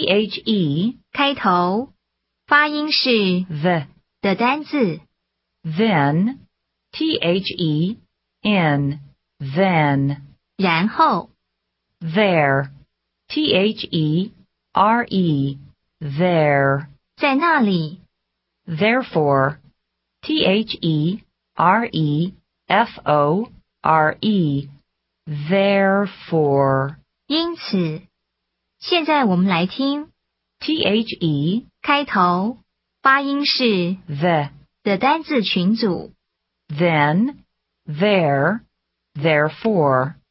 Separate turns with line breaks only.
the
开头，发音是
the
的单字。
then the then
然后
there there
在那里
therefore therefore
因此。现在我们来听
the
开头，发音是
the
的单字群组。
then there therefore